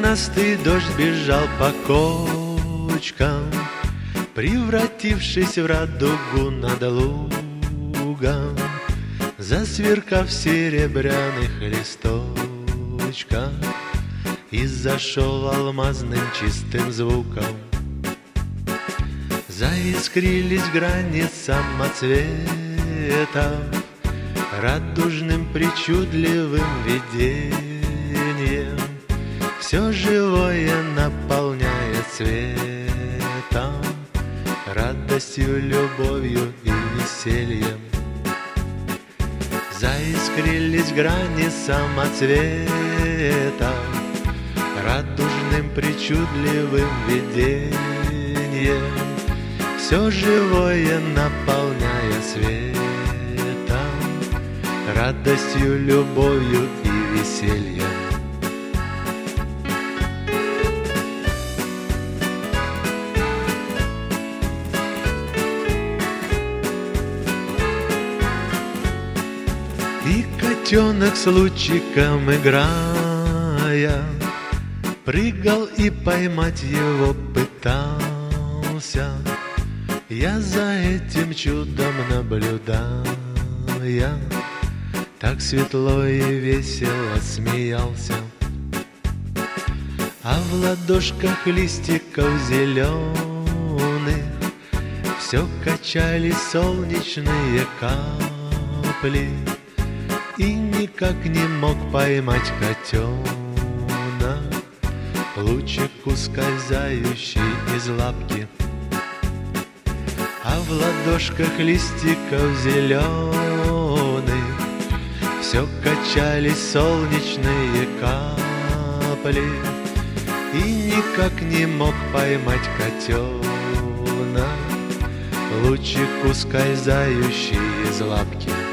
Коренастый дождь бежал по кочкам, превратившись в радугу над лугом, засверкав в серебряных листочках, и зашел алмазным чистым звуком. Заискрились грани самоцветов радужным причудливым видением. Все живое наполняет светом, радостью, любовью и весельем. Заискрились грани самоцветов радужным причудливым видением. Все живое наполняя светом, радостью, любовью и весельем. И котенок с лучиком играя прыгал и поймать его пытался. Я за этим чудом наблюдая, так светло и весело смеялся. А в ладошках листиков зеленых все качались солнечные капли, и никак не мог поймать котенок лучик, ускользающий из лапки. А в ладошках листиков зеленых все качались солнечные капли, и никак не мог поймать котенок лучик, ускользающий из лапки.